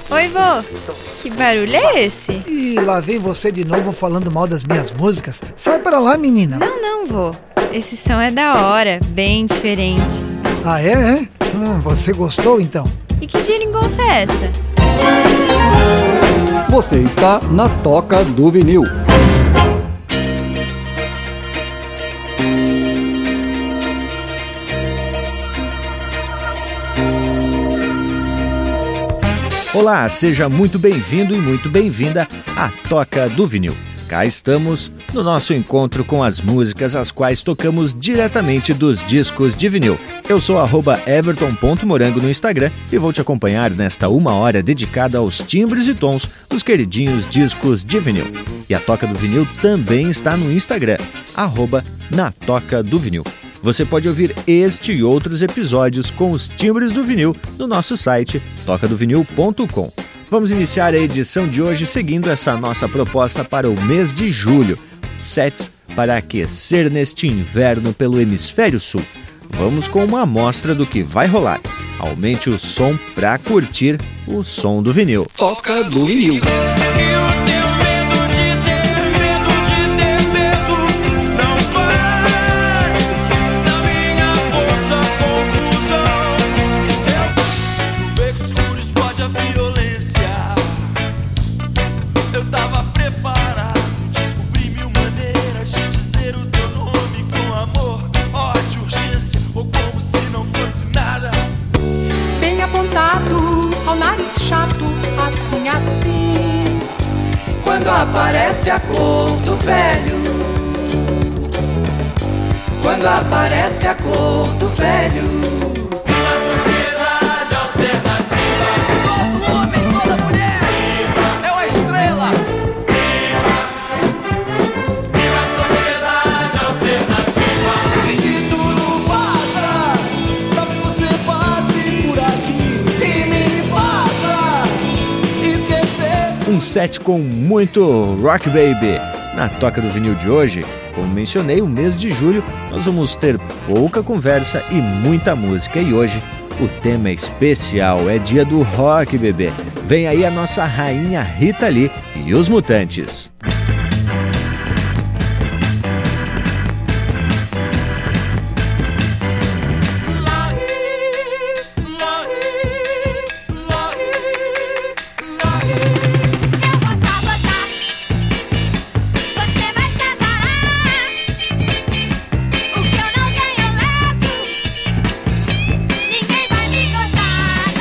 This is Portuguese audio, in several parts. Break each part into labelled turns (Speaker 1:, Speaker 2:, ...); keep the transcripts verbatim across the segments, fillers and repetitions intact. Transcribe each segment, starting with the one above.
Speaker 1: Oi, vô. Que barulho é esse?
Speaker 2: Ih, lá vem você de novo falando mal das minhas músicas. Sai pra lá, menina.
Speaker 1: Não, não, vô. Esse som é da hora, bem diferente.
Speaker 2: Ah, é? é? Hum, você gostou, então?
Speaker 1: E que geringonça é essa?
Speaker 3: Você está na Toca do Vinil.
Speaker 4: Olá, seja muito bem-vindo e muito bem-vinda à Toca do Vinil. Cá estamos no nosso encontro com as músicas as quais tocamos diretamente dos discos de vinil. Eu sou arroba everton ponto morango no Instagram e vou te acompanhar nesta uma hora dedicada aos timbres e tons dos queridinhos discos de vinil. E a Toca do Vinil também está no Instagram, arroba na Toca do Vinil. Você pode ouvir este e outros episódios com os timbres do vinil no nosso site toca do vinil ponto com. Vamos iniciar a edição de hoje seguindo essa nossa proposta para o mês de julho. Sets para aquecer neste inverno pelo hemisfério sul. Vamos com uma amostra do que vai rolar. Aumente o som para curtir o som do vinil.
Speaker 3: Toca do Vinil.
Speaker 5: Chato, assim, assim. Quando aparece a cor do velho. Quando aparece a cor do velho. Viva a sociedade alternativa. Todo homem, toda mulher. Viva. É uma estrela. Viva. Viva a sociedade alternativa. Se tudo passa, talvez você passe por aqui e me faça esquecer.
Speaker 4: Um set com muito rock baby. Na Toca do Vinil de hoje, como mencionei, o mês de julho, nós vamos ter pouca conversa e muita música. E hoje o tema especial é dia do rock, bebê. Vem aí a nossa rainha Rita Lee e os Mutantes.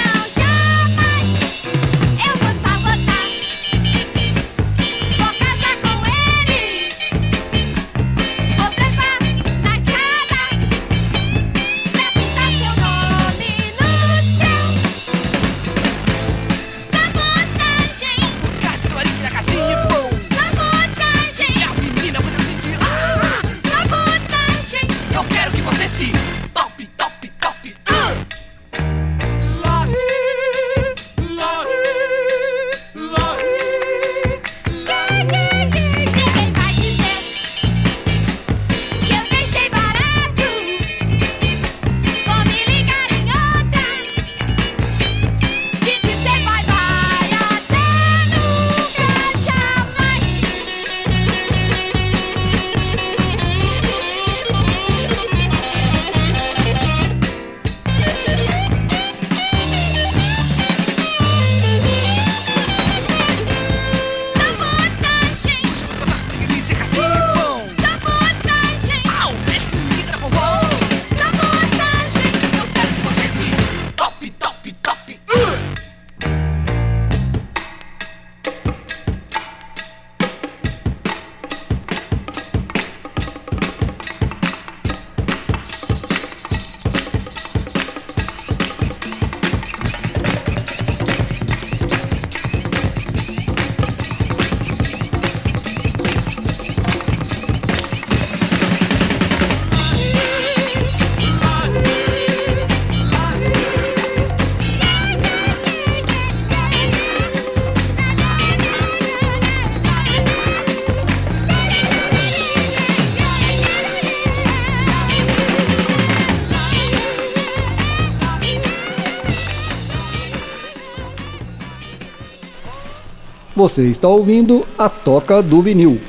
Speaker 6: Vou casar
Speaker 3: Você está ouvindo a Toca do Vinil.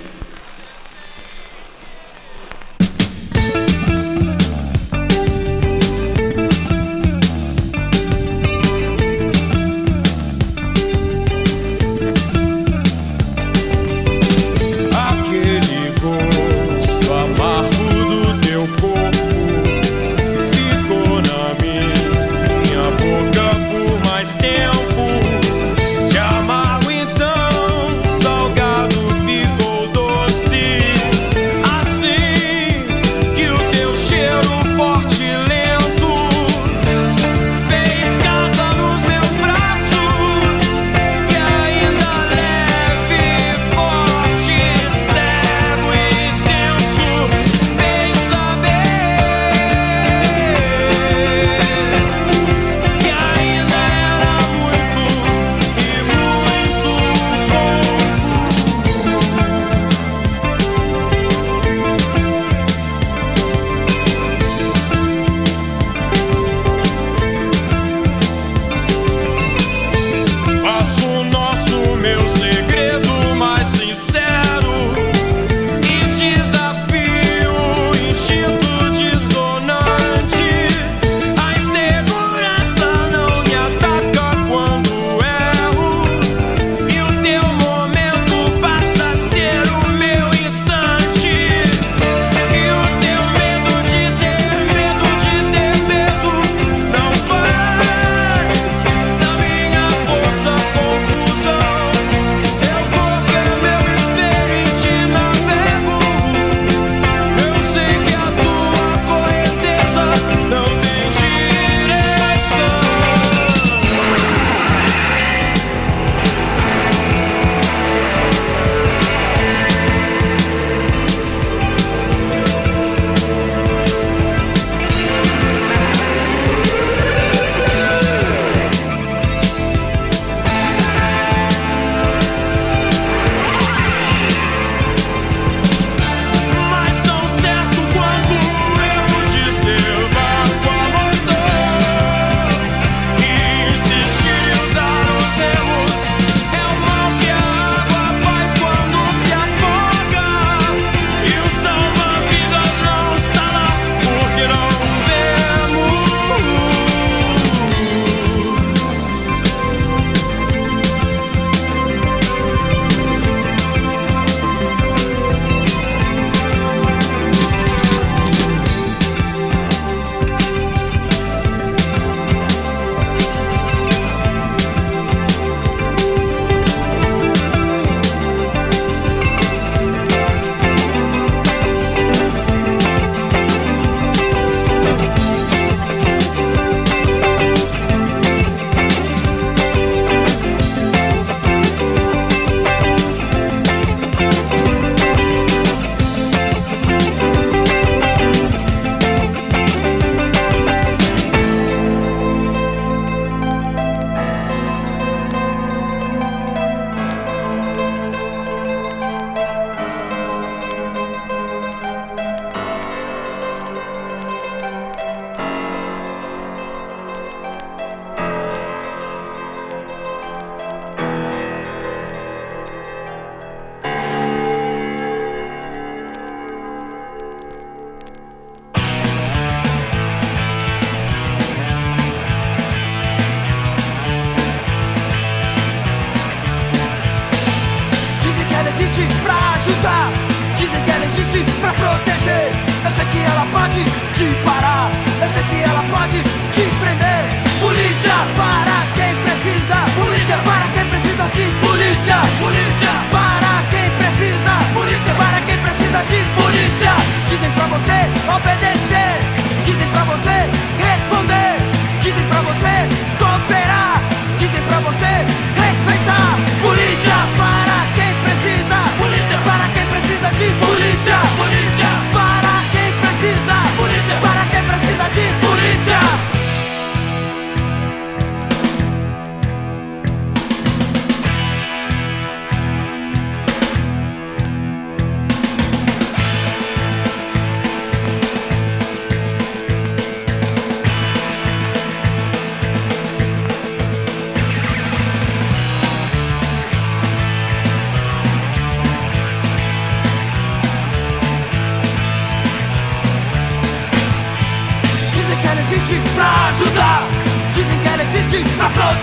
Speaker 5: Polícia, polícia, para quem precisa. Polícia, para quem precisa de polícia.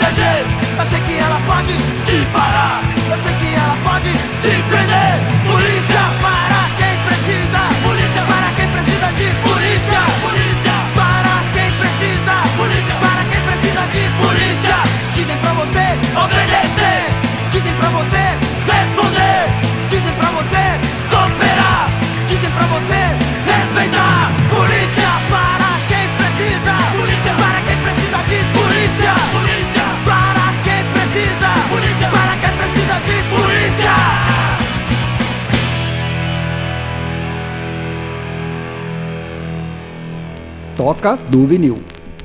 Speaker 5: proteger. Eu sei que ela pode te parar. Eu sei que ela pode te prender. Polícia para quem precisa. Polícia para quem precisa de polícia. Polícia para quem precisa. Polícia para quem precisa de polícia. Dizem pra você obedecer. Dizem pra você responder. Dizem pra você cooperar. Dizem pra você respeitar. Polícia para quem precisa. Polícia para quem precisa de polícia. Polícia para quem precisa. Polícia para quem precisa de polícia.
Speaker 3: Toca do Vinil.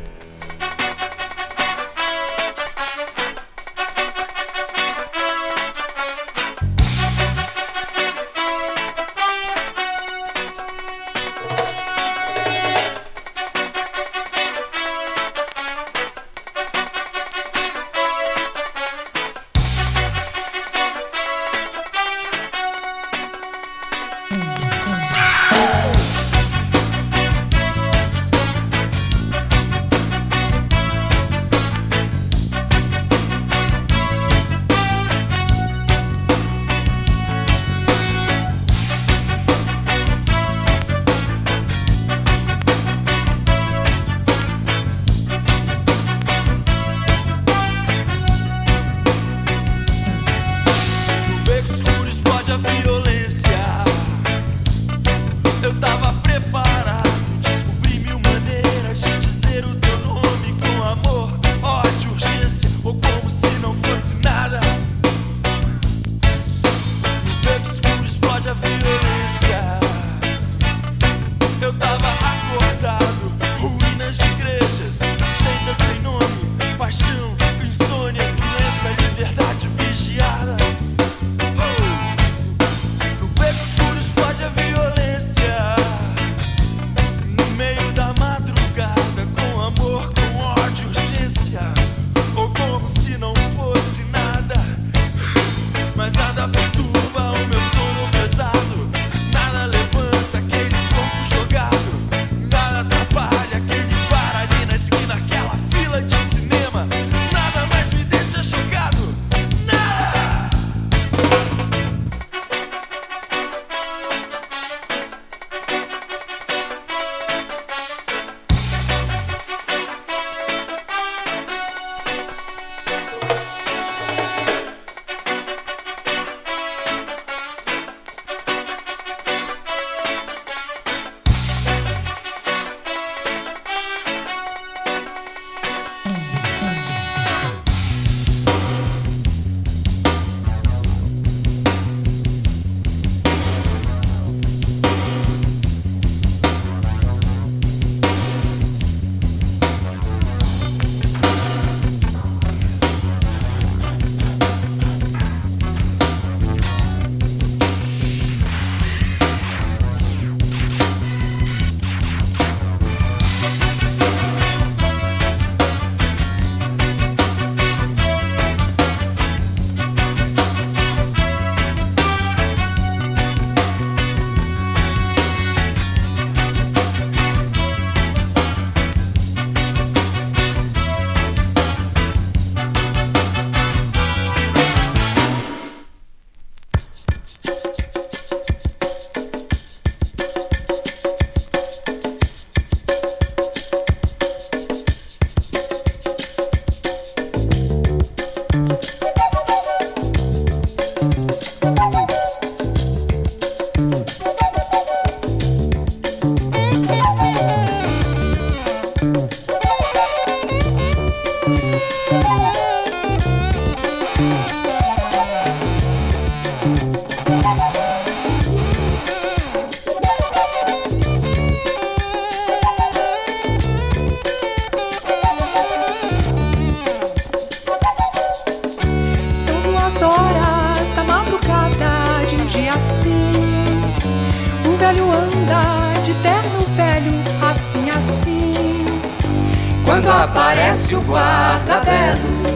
Speaker 6: velho anda de terno velho, assim, assim.
Speaker 5: Quando aparece o guarda-velo,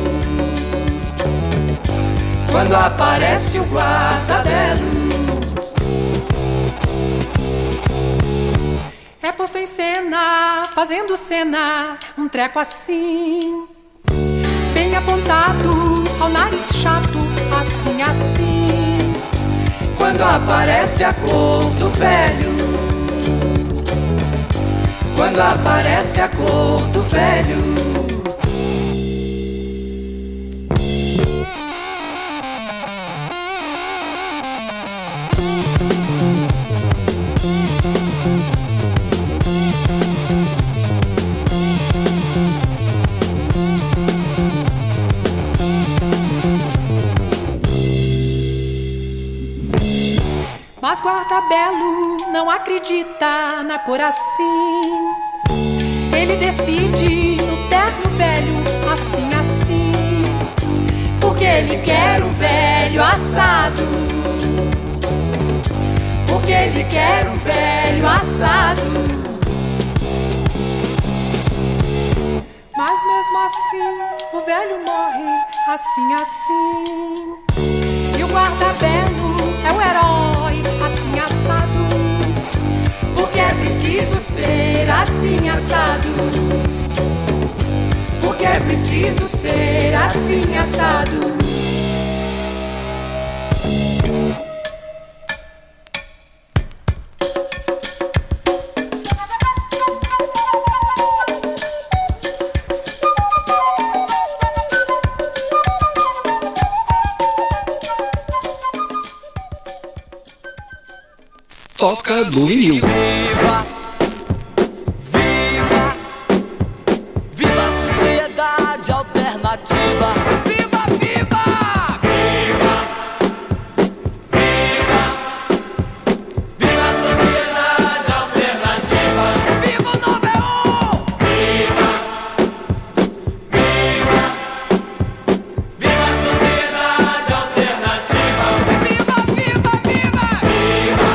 Speaker 5: quando aparece o guarda-velo,
Speaker 6: é posto em cena, fazendo cena, um treco assim. Bem apontado ao nariz chato, assim, assim.
Speaker 5: Quando aparece a cor do velho, quando aparece a cor do velho.
Speaker 6: Mas Guardabelo não acredita na cor assim. Ele decide no terno velho, assim, assim. Porque ele quer um velho assado. Porque ele quer um velho assado. Mas mesmo assim, o velho morre, assim, assim. E o Guardabelo é o herói, assim, assado. Porque é preciso ser assim, assado. Porque é preciso ser assim, assado.
Speaker 3: Toca do vinil.
Speaker 5: Viva, viva, viva a sociedade alternativa. Viva, viva, viva, viva, viva a sociedade alternativa. Viva o nove um! Viva, viva, viva a sociedade alternativa. Viva, viva, viva, viva.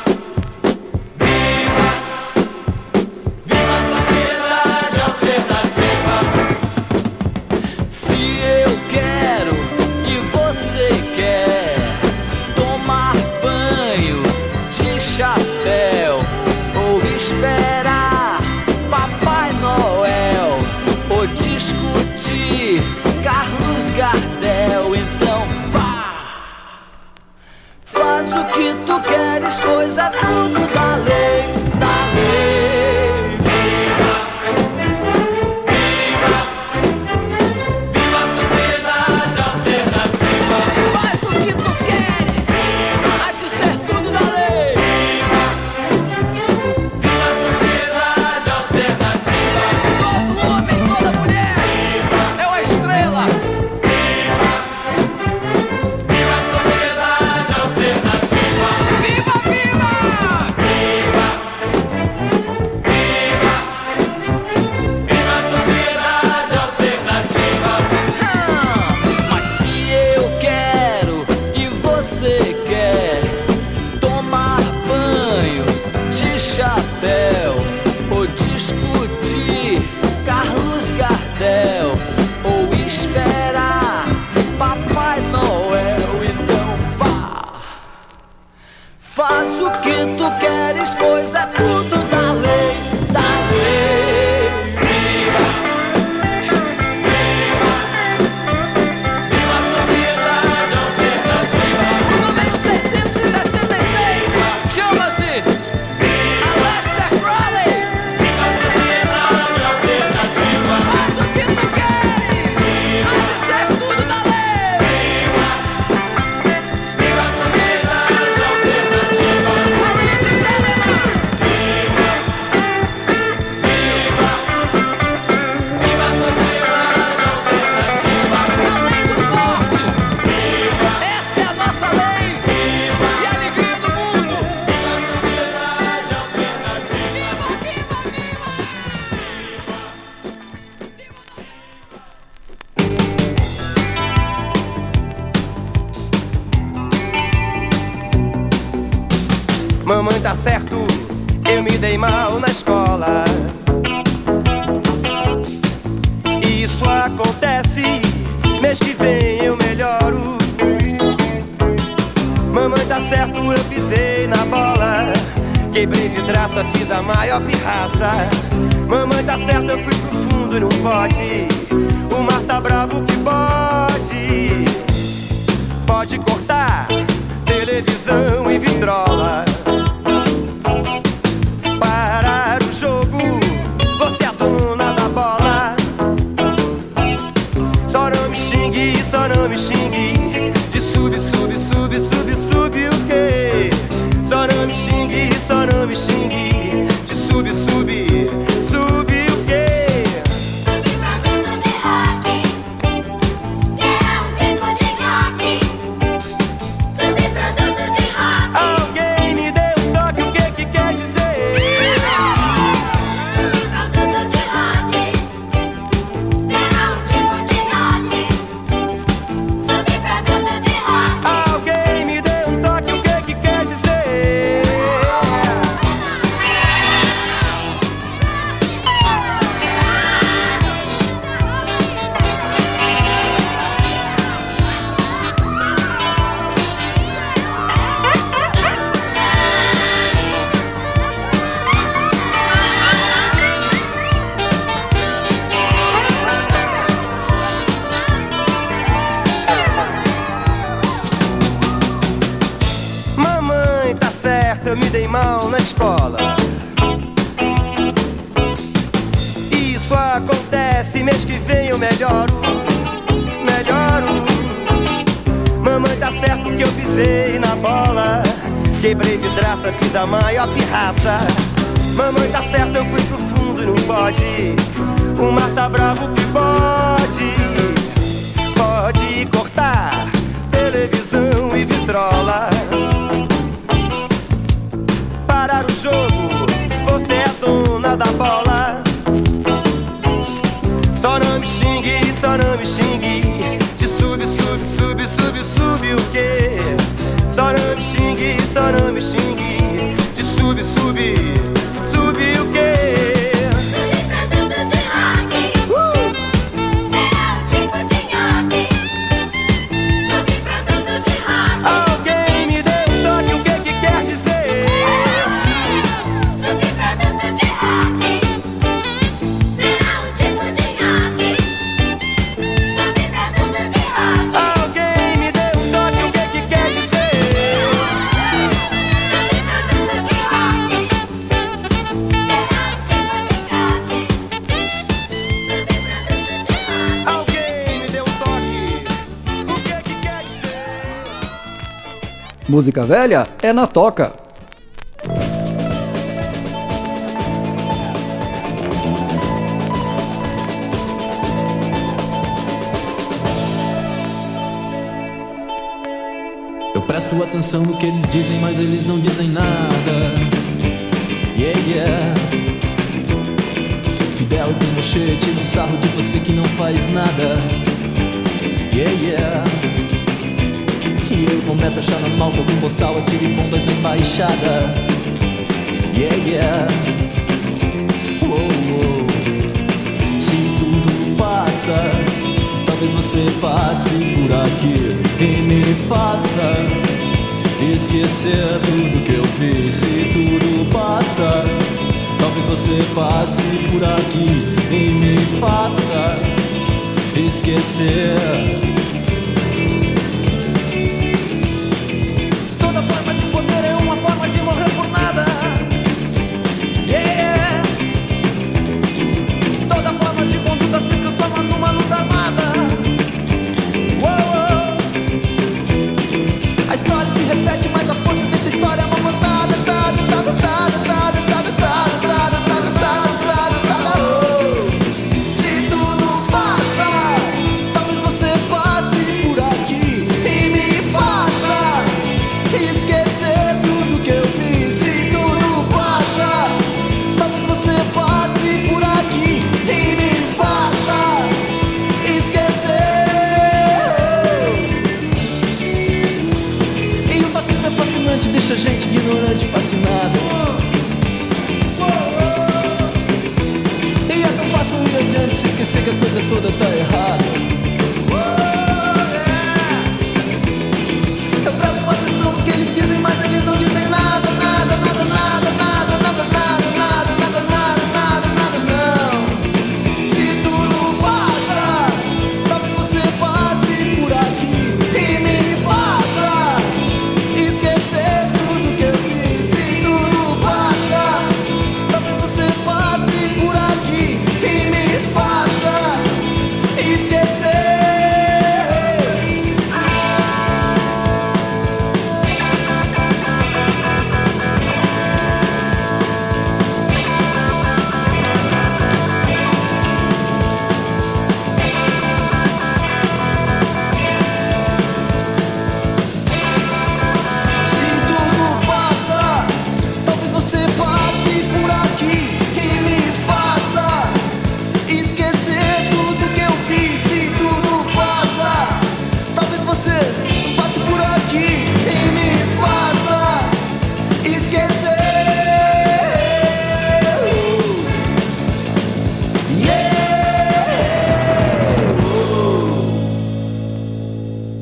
Speaker 5: Chapéu, ou esperar Papai Noel, ou discutir Carlos Gardel. Então vá, faz o que tu queres, pois é tudo da lei, da lei. Viva, viva, viva a sociedade alternativa. Faz o que tu queres, há de ser tudo da lei. Chapéu, ou discutir Carlos Gardel, ou esperar Papai Noel. Então vá, faz o que tu queres, pois é tudo da lei, da lei. Viva, viva, viva a sociedade alternativa. O número seiscentos e sessenta e seis chama-se
Speaker 7: mamãe, tá certo, eu me dei mal na escola. E isso acontece, mês que vem eu melhoro. Mamãe, tá certo, eu pisei na bola. Quebrei vidraça, fiz a maior pirraça. Mamãe, tá certo, eu fui pro fundo e não pode. O O mar tá bravo que pode, pode cortar televisão e vitrola. Parar o jogo, você é a dona da bola. Só não me xingue, só não me xingue de sub, sub, sub, sub, sub o quê? Só não me xingue, só não me xingue de sub, sub, sub o quê?
Speaker 8: Subproduto de rock, será um tipo de rock. Subproduto de rock.
Speaker 7: Alguém me dê um toque, o que que quer dizer?
Speaker 8: Subproduto de rock, será um tipo de rock. Subproduto de rock.
Speaker 7: Alguém me dê um toque, o que que quer dizer? Mamãe, tá certo, eu me dei mal na escola. Isso acontece, mês que vem eu melhoro, melhoro. Mamãe, tá certo que eu pisei na bola, quebrei vidraça, fiz a maior pirraça. Mamãe, tá certo, eu fui pro fundo e não pode. O mar tá bravo que pode, pode cortar televisão e vitrola. Parar o jogo, você é a dona da bola. Só não me xingue, só não me xingue de sub, sub, sub, sub, sub o quê? Só não me xingue, só não me xingue de sub, sub, sub o quê?
Speaker 8: Subproduto de rock, será um tipo de rock. Subproduto de rock.
Speaker 7: Alguém me dê um toque, o que que quer dizer?
Speaker 8: Subproduto de rock, será um tipo de rock. Subproduto de rock.
Speaker 7: Alguém me dê um toque, o que que quer dizer?
Speaker 8: Subproduto de rock, será um tipo de rock. Subproduto de rock.
Speaker 7: Alguém me dê um toque, o que que quer dizer?
Speaker 3: Música velha é na Toca.
Speaker 9: Eu presto atenção no que eles dizem, mas eles não dizem nada. Yeah, yeah. Fidel tem mochete, tira um sarro de você que não faz nada. Yeah, yeah. E eu começo a achar normal que algum boçal atire bombas na embaixada. Yeah, yeah. Uou, uou. Se tudo passa, talvez você passe por aqui e me faça esquecer tudo que eu fiz. Se tudo passa, talvez você passe por aqui e me faça esquecer. Toda forma de poder é uma forma de morrer por nada. Yeah. Toda forma de conduta se transforma numa luta armada. Uou. A história se repete, mas a força deixa a história mal contada. Tá, tá, tá, tá, tá, tá, tá, tá, tá, tá, tá. Se tudo passa, talvez você passe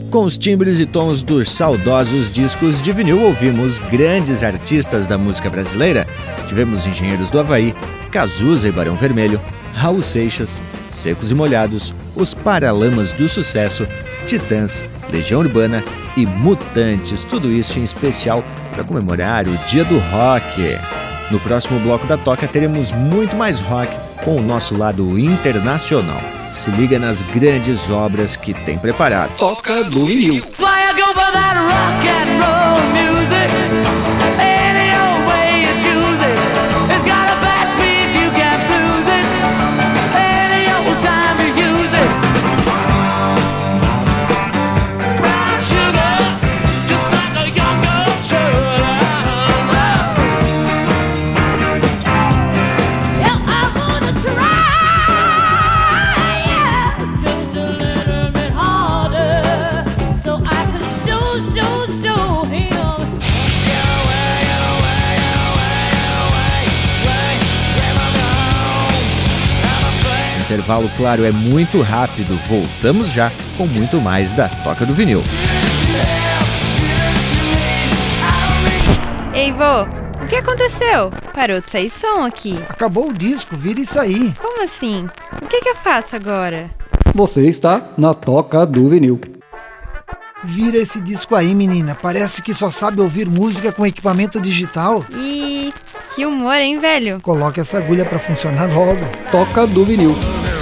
Speaker 4: Com os timbres e tons dos saudosos discos de vinil, ouvimos grandes artistas da música brasileira. Tivemos Engenheiros do Havaí, Cazuza e Barão Vermelho, Raul Seixas, Secos e Molhados, Os Paralamas do Sucesso, Titãs, Legião Urbana e Mutantes. Tudo isso em especial para comemorar o Dia do Rock. No próximo bloco da Toca teremos muito mais rock com o nosso lado internacional. Se liga nas grandes obras que tem preparado.
Speaker 3: Toca do Vinil.
Speaker 4: O intervalo, claro, é muito rápido. Voltamos já com muito mais da Toca do Vinil.
Speaker 1: Ei, vô, o que aconteceu? Parou de sair som aqui.
Speaker 2: Acabou o disco, vira isso aí.
Speaker 1: Como assim? O que que eu faço agora?
Speaker 3: Você está na Toca do Vinil.
Speaker 2: Vira esse disco aí, menina. Parece que só sabe ouvir música com equipamento digital.
Speaker 1: Ih, que humor, hein, velho?
Speaker 2: Coloque essa agulha pra funcionar logo.
Speaker 3: Toca do Vinil.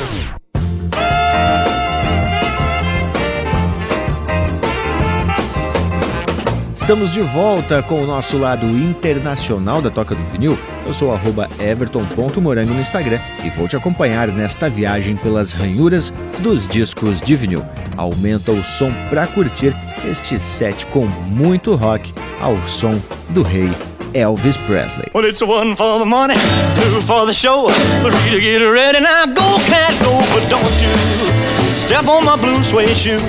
Speaker 4: Estamos de volta com o nosso lado internacional da Toca do Vinil. Eu sou arroba everton ponto morango no Instagram e vou te acompanhar nesta viagem pelas ranhuras dos discos de vinil. Aumenta o som para curtir este set com muito rock ao som do rei Elvis Presley.
Speaker 7: Well, it's one for the money, two for the show, three to get ready. Now go, cat, go, but don't you step on my blue suede shoe.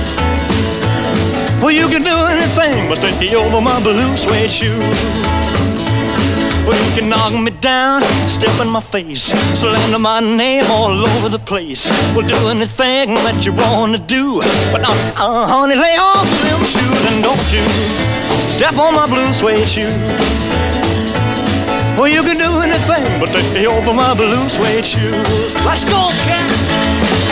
Speaker 7: Well, you can do anything but take over my blue suede shoe. Well, you can knock me down, step in my face, slander my name all over the place. Well, do anything that you wanna do, but uh, uh, honey, lay off them shoes and don't you step on my blue suede shoe. Well, you can do anything but take over my blue suede shoes. Let's go, cat.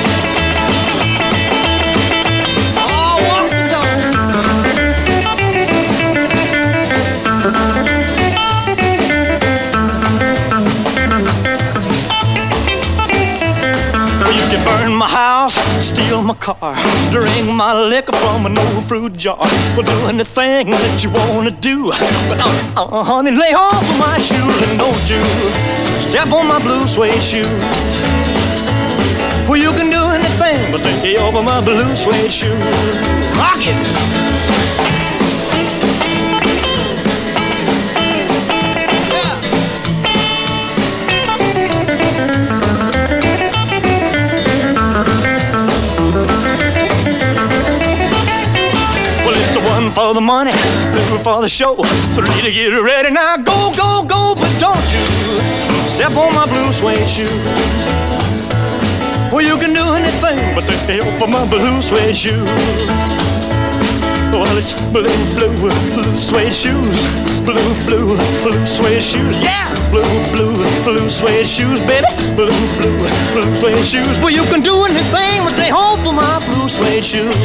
Speaker 7: Burn my house, steal my car, drink my liquor from an old fruit jar. Well, do anything that you wanna do, but uh, uh, honey, lay off of my shoes and don't you step on my blue suede shoe. Well, you can do anything but lay off of my blue suede shoe. Rock it! For the money, two for the show, three to get ready. Now go, go, go, but don't you step on my blue suede shoe. Well, you can do anything but take the help of my blue suede shoe. Well, it's blue, blue, blue suede shoes, blue, blue, blue suede shoes, yeah, blue, blue, blue suede shoes, baby, blue, blue, blue suede shoes. Well, you can do anything but take hold of my blue suede shoes.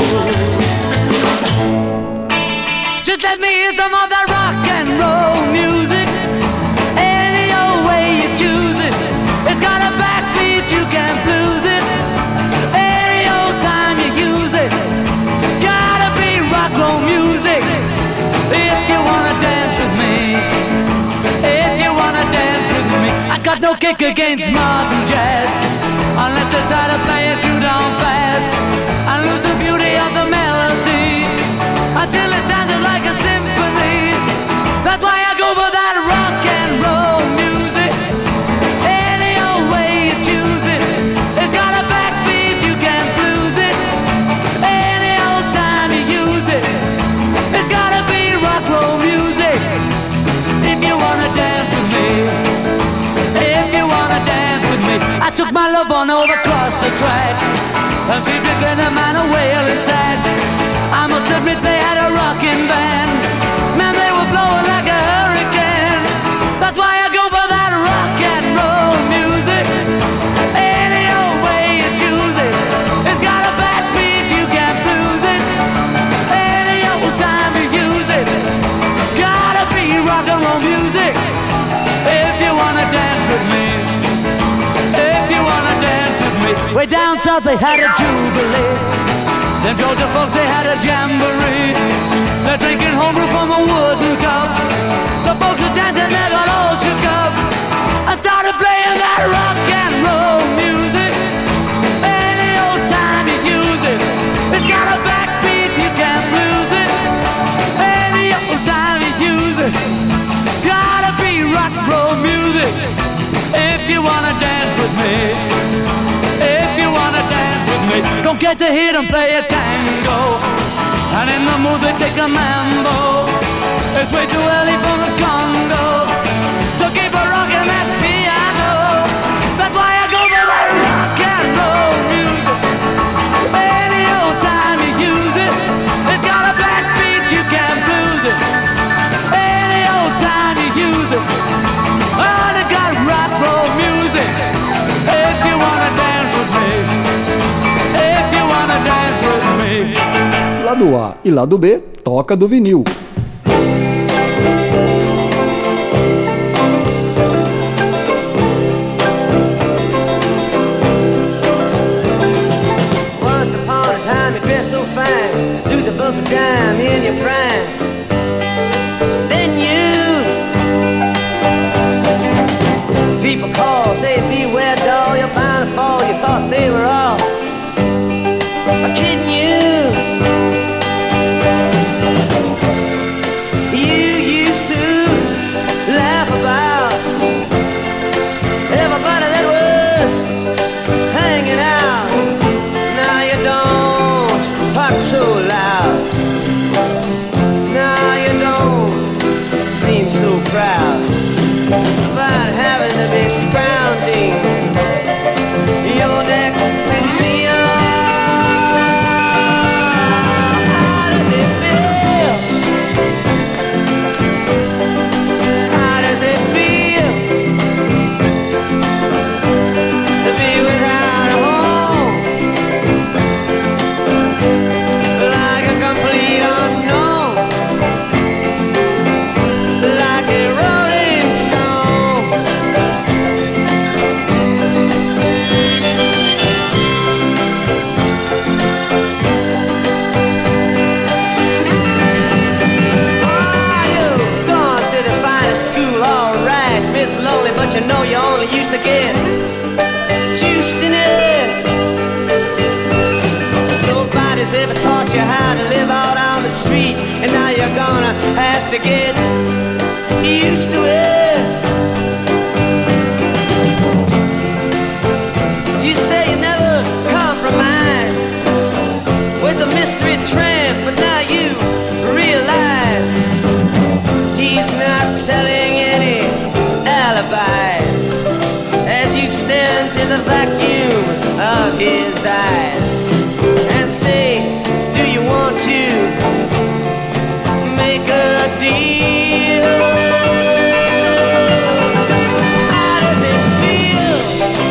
Speaker 7: Just let me hear some of that rock and roll music. Any old way you choose it. It's got a backbeat, you can't lose it. Any old time you use it. Gotta be rock roll music. If you wanna dance with me. If you wanna dance with me. I got no kick against modern jazz, unless you try to play it too damn fast and lose the beauty of the melody until it sounds like a symphony. That's why I go for that rock and roll music. Any old way you choose it. It's got a backbeat, you can't lose it. Any old time you use it. It's gotta be rock roll music. If you wanna dance with me. If you wanna dance with me. I took my love on over across the tracks and see if you can a man a whale inside.
Speaker 5: Way down south they had a jubilee. Them Georgia folks, they had a jamboree. They're drinking homebrew from a wooden cup. The folks are dancing, they got all shook up. I started playing that rock and roll music. Any old time you use it. It's got a backbeat, you can't lose it. Any old time you use it. Gotta be rock and roll music. If you wanna dance with me. If you wanna dance with me. Don't get to hear them play a tango. And in the mood they take a mambo. It's way too early for the Congo. So keep a rockin' that piano. That's why I go for that rock and roll music. Any old time you use it. It's got a backbeat, you can't lose it. Any old time you use it. Oh, they got rock and roll music. If you wanna dance with me. If you wanna dance with me.
Speaker 3: Lado A e lado B, toca do vinil.
Speaker 7: Once upon a time you dressed so fine, threw the bumps of dime in your prime. Then you, people call, say beware doll, you're bound to fall. You thought they were all kidding you. So loud. Now you don't seem so proud about having to be scrounging your next meal. How does it feel? How does it feel to be without a home? Complete unknown, like a rolling stone. Oh, you've gone to the finest school, all right, Miss Lonely, but you know you only used to get juiced in it. Nobody's ever taught you how to live out on the street, and now you're gonna have to get used to it. You say you never compromise with the mystery tramp, but now you realize he's not selling any alibis as you stare into the vacuum of his eyes. Say, do you want to make a deal? How does it feel?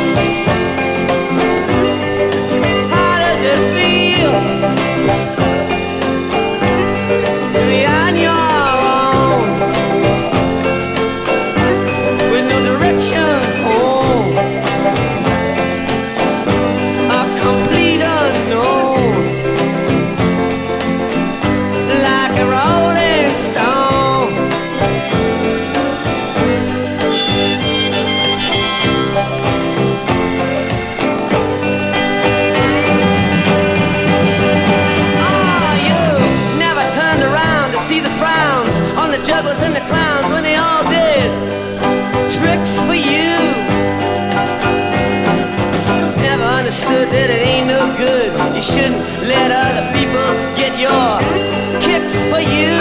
Speaker 7: How does it feel to be on your own with no direction home? A complete unknown. Jugglers and the clowns when they all did tricks for you. Never understood that it ain't no good. You shouldn't let other people get your kicks for you.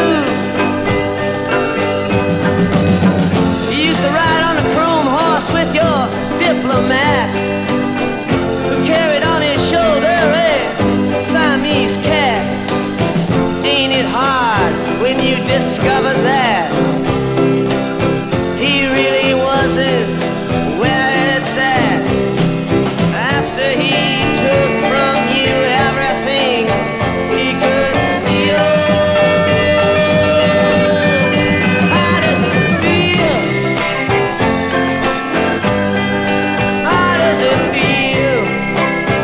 Speaker 7: You used to ride on a chrome horse with your diplomat, who carried on his shoulder a Siamese cat. Ain't it hard when you discover that he really wasn't where it's at, after he took from you everything he could steal? How does it feel? How does it feel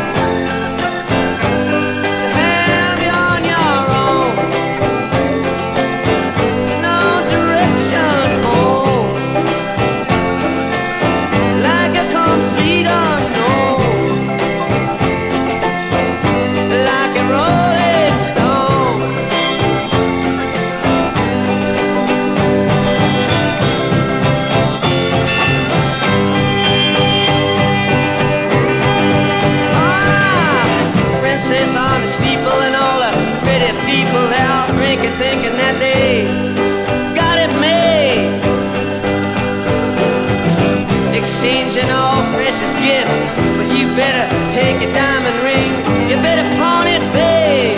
Speaker 7: better take your diamond ring, you better pawn it, babe.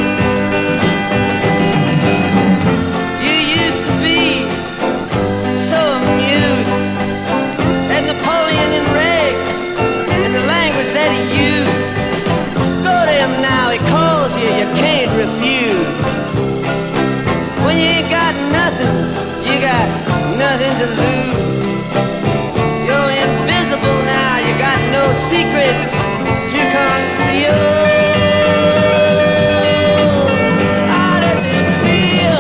Speaker 7: You used to be so amused at Napoleon and Rex and the language that he used. Go to him now, he calls you, you can't refuse. When you ain't got nothing, you got nothing to lose. You're invisible now, you got no secrets to conceal. How does it feel?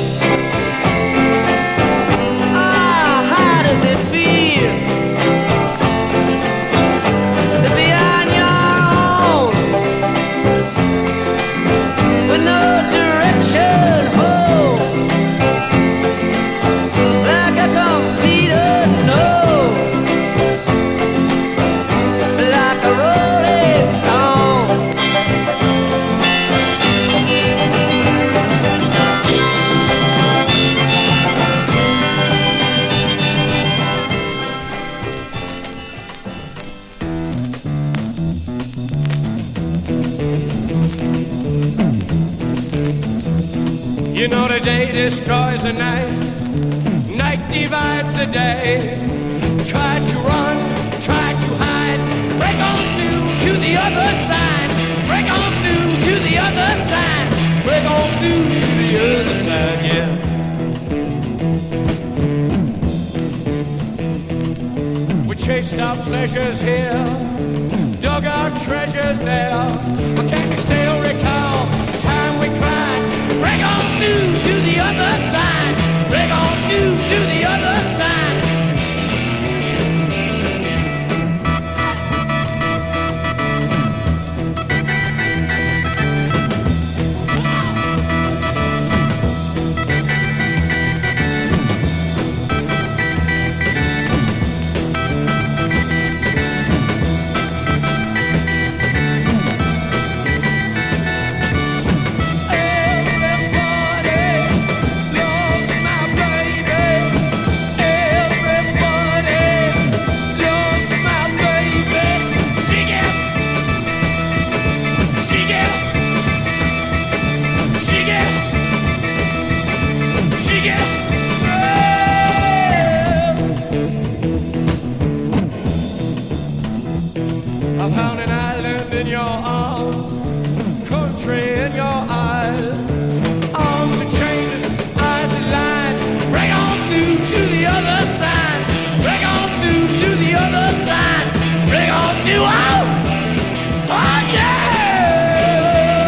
Speaker 7: Ah, how does it feel to be on your own with no direction home, like a complete unknown, like a rolling stone?
Speaker 5: You know the day destroys the night, night divides the day. Try to run, try to hide, break on through to the other side, break on through to the other side, break on through to the other side, yeah. We chased our pleasures here, dug our treasures there, but can you still recall the time we cried? Break on through to the other side, break on through to the other side. I found an island in your arms, country in your eyes, arms and chains, eyes and lines. Break on through to the other side, break on through to the other side, break on through, oh, oh yeah!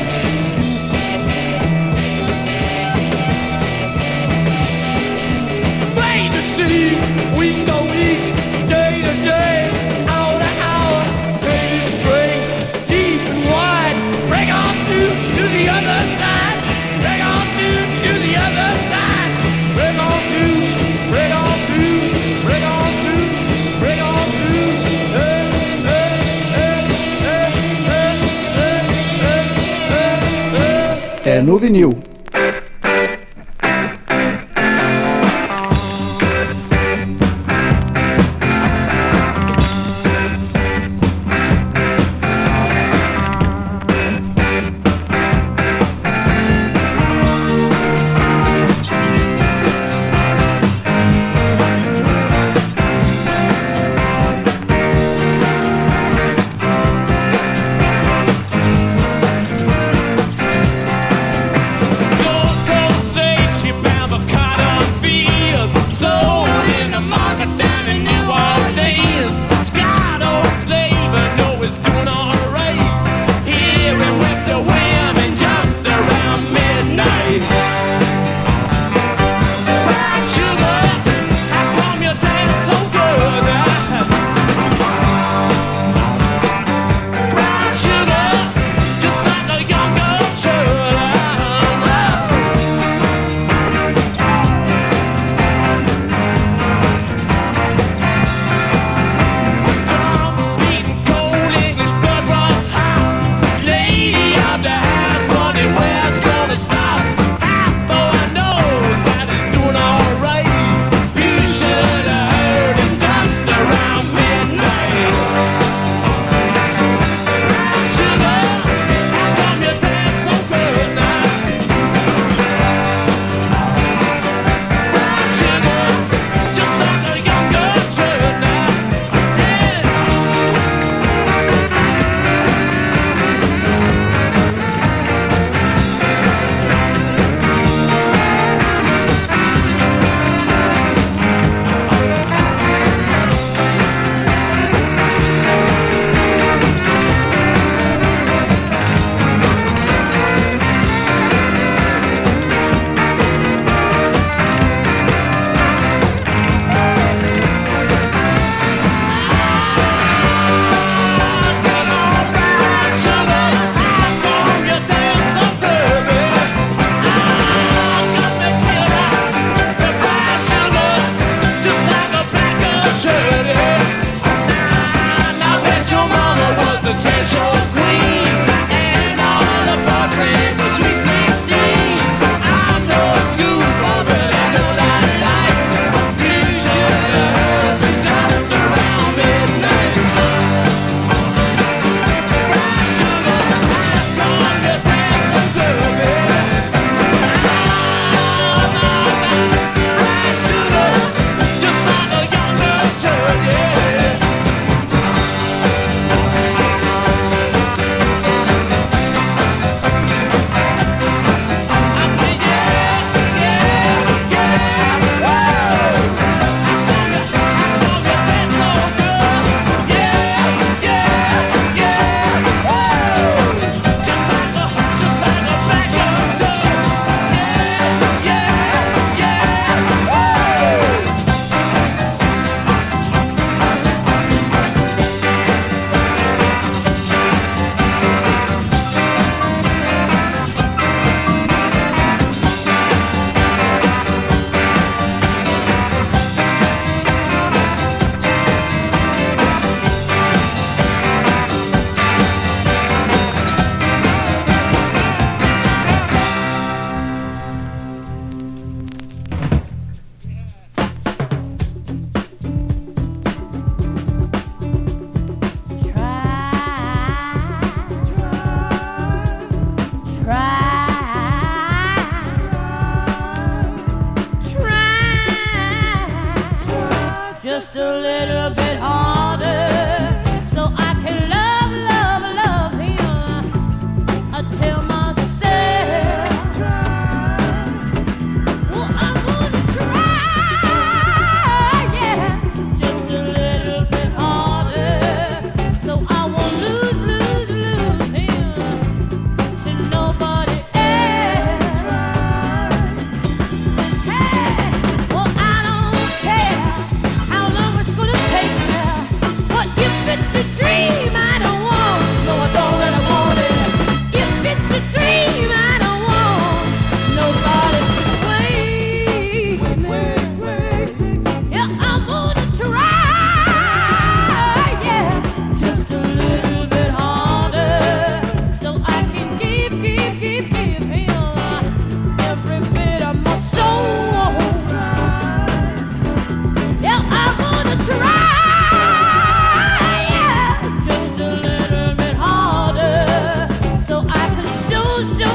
Speaker 5: Bay to sea, week to week, day to day, hour to hour, day to straight, deep and wide. Break on through to the other side, break on through to the other side, break on through, break on through, break on through, break on through. Hey, hey, hey, hey, hey, hey, hey, hey, hey.
Speaker 3: É no vinil.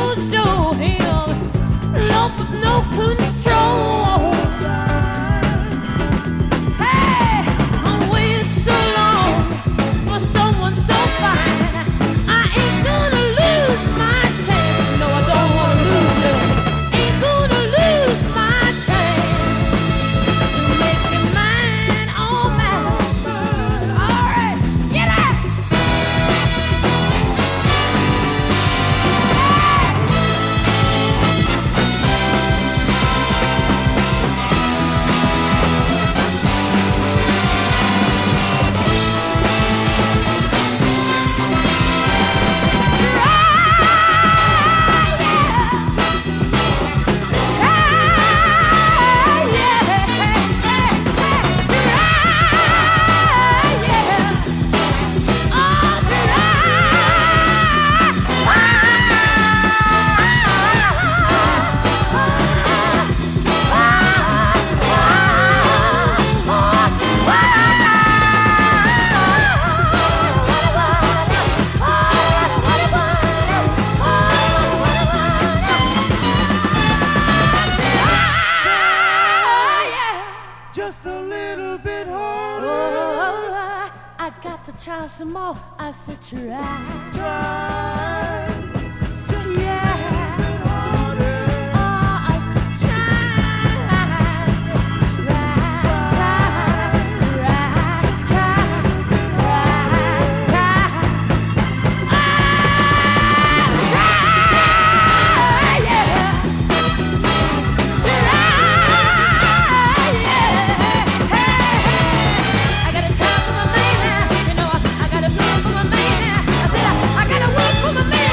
Speaker 6: closed door here. No, no control. Hey, I waited so long for someone so fine. I ain't gonna lose my chance. No, I don't wanna lose it. Ain't gonna lose my chance to make you mine, oh mine. All right, get up.
Speaker 5: Just a little bit harder.
Speaker 6: Oh, I got to try some more. I said try.
Speaker 5: Try. Just
Speaker 6: Yeah.
Speaker 5: a little bit harder.
Speaker 6: Oh, I said try. I said try. Try. Try. Try. Try. Try. Ah, try. Yeah. Try. Yeah. Hey, hey. I gotta try for my baby. You know, I, I gotta play for my baby. I said I, I gotta work for my baby.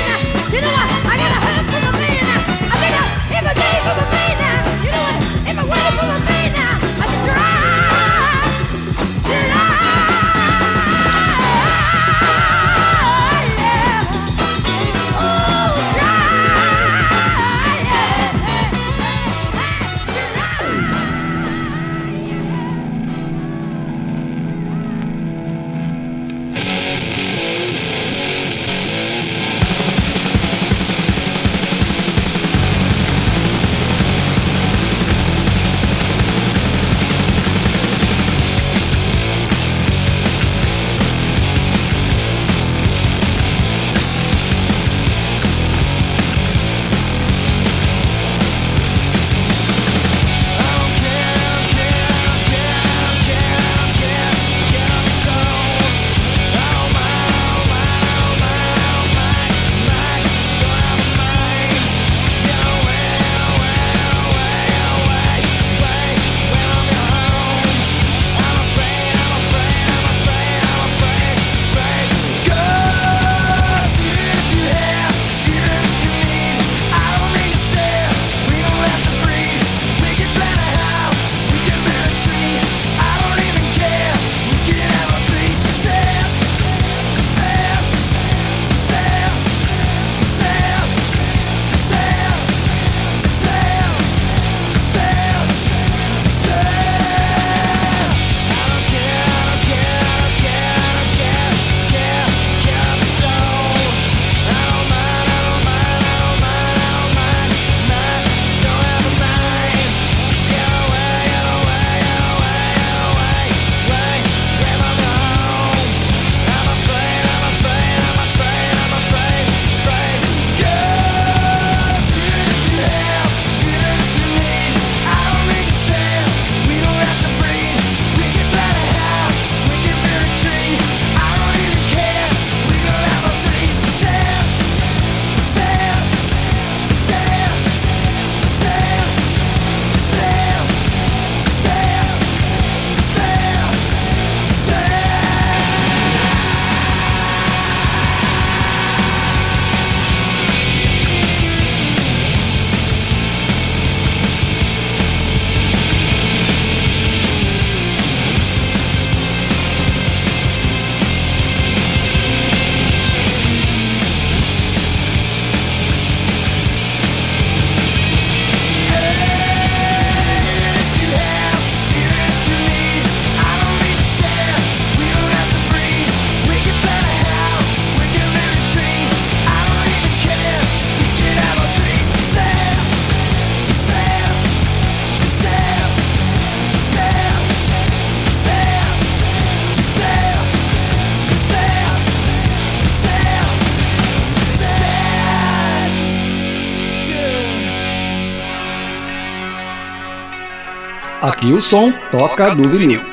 Speaker 3: Aqui o som toca do vinil.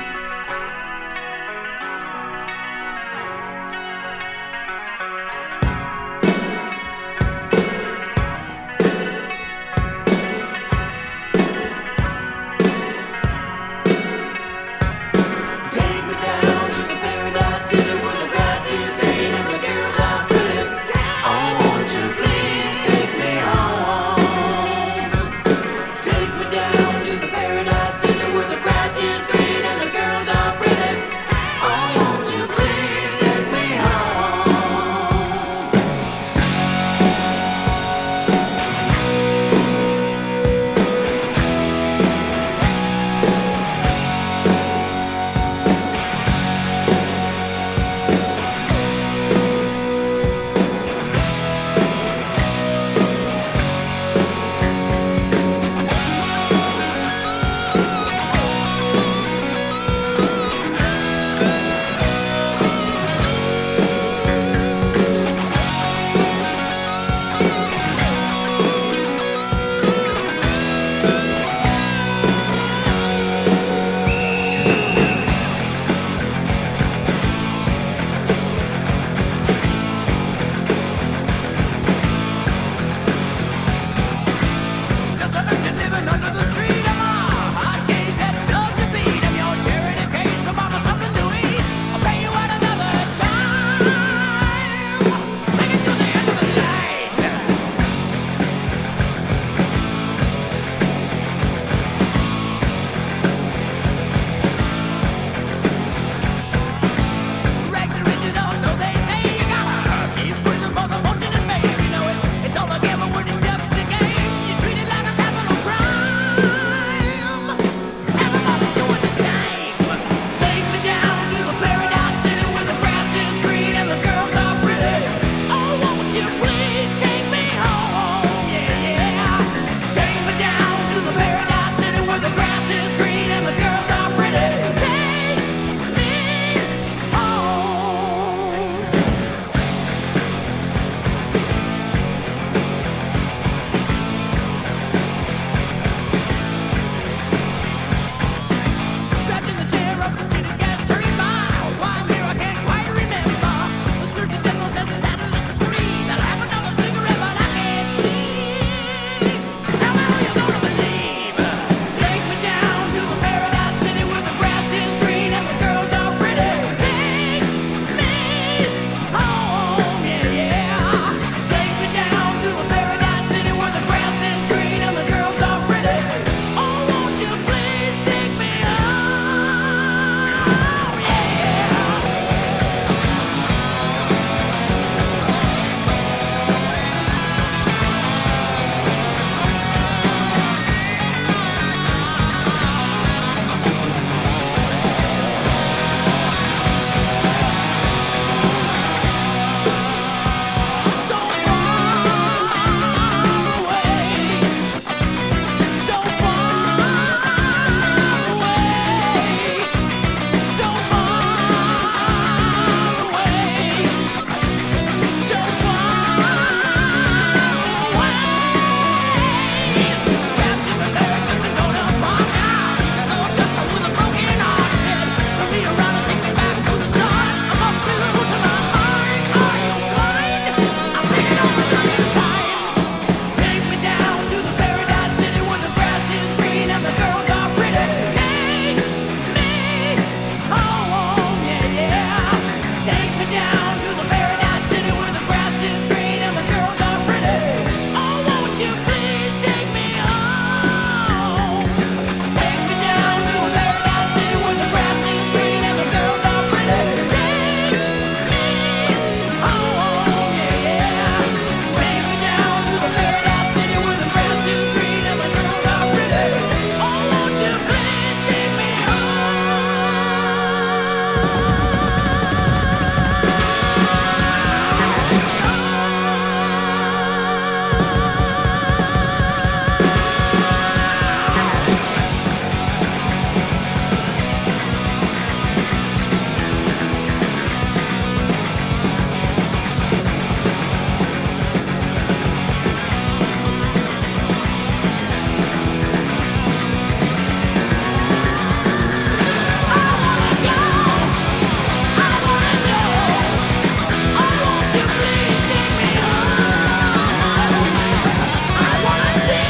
Speaker 5: Take me down to the paradise city where the grass is green and the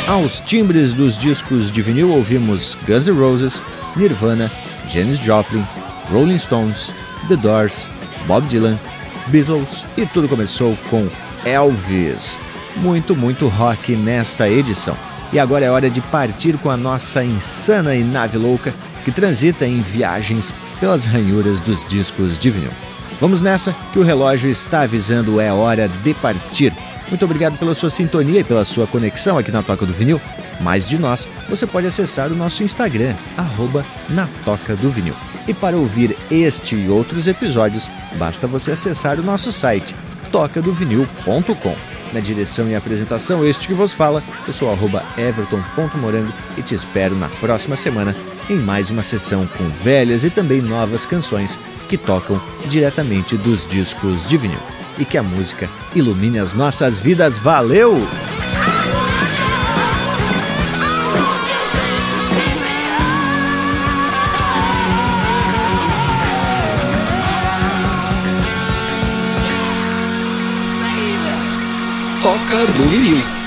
Speaker 4: Aos timbres dos discos de vinil ouvimos Guns N' Roses, Nirvana, Janis Joplin, Rolling Stones, The Doors, Bob Dylan, Beatles e tudo começou com Elvis. Muito, muito rock nesta edição. E agora é hora de partir com a nossa insana e nave louca que transita em viagens pelas ranhuras dos discos de vinil. Vamos nessa, que o relógio está avisando é hora de partir. Muito obrigado pela sua sintonia e pela sua conexão aqui na Toca do Vinil. Mais de nós, você pode acessar o nosso Instagram, arroba na Toca do Vinil. E para ouvir este e outros episódios, basta você acessar o nosso site, toca do vinil ponto com. Na direção e apresentação, este que vos fala, eu sou arroba everton ponto morango e te espero na próxima semana em mais uma sessão com velhas e também novas canções que tocam diretamente dos discos de vinil. E que a música ilumine as nossas vidas. Valeu!
Speaker 3: Toca do Vinil.